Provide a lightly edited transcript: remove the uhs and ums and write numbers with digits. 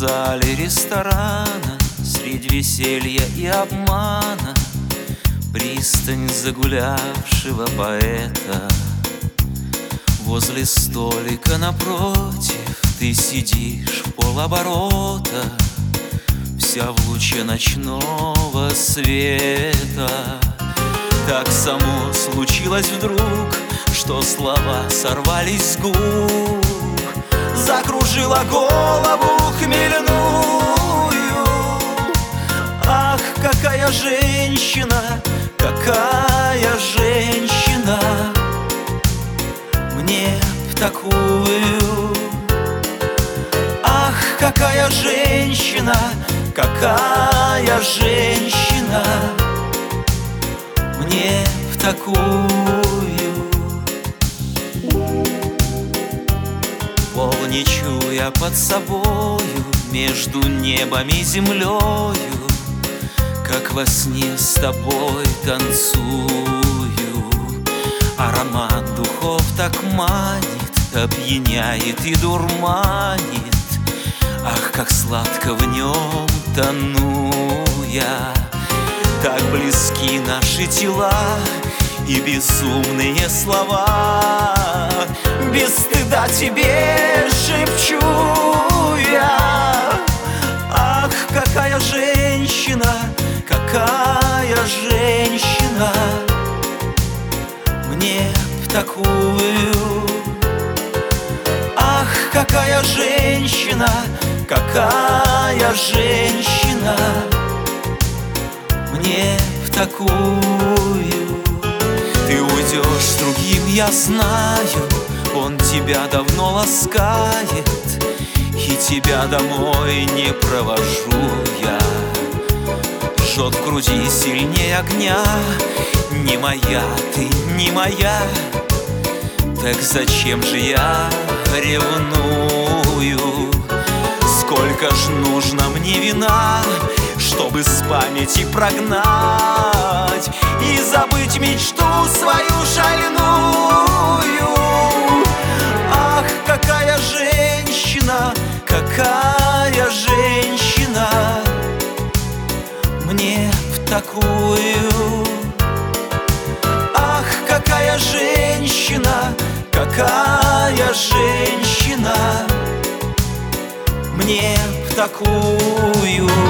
зале ресторана, средь веселья и обмана, пристань загулявшего поэта. Возле столика напротив ты сидишь в полоборота, вся в луче ночного света. Так само случилось вдруг, что слова сорвались с губ, закружила голову хмельную. Ах, какая женщина, какая женщина, мне в такую. Ах, какая женщина, какая женщина, мне в такую. Не чуя под собою, между небом и землею, как во сне с тобой танцую. Аромат духов так манит, опьяняет и дурманит. Ах, как сладко в нем тону я. Так близки наши тела и безумные слова. Без стыда тебе шепчу я. Ах, какая женщина, какая женщина, мне в такую. Ах, какая женщина, какая женщина, мне в такую. Ты уйдешь с другим, я знаю, он тебя давно ласкает, и тебя домой не провожу я. Жжет в груди сильнее огня, не моя ты, не моя. Так зачем же я ревную? Сколько ж нужно мне вина, чтобы с памяти прогнать и забыть мечту свою шальную. Ах, какая женщина, какая женщина, мне в такую. Ах, какая женщина, какая женщина, мне в такую.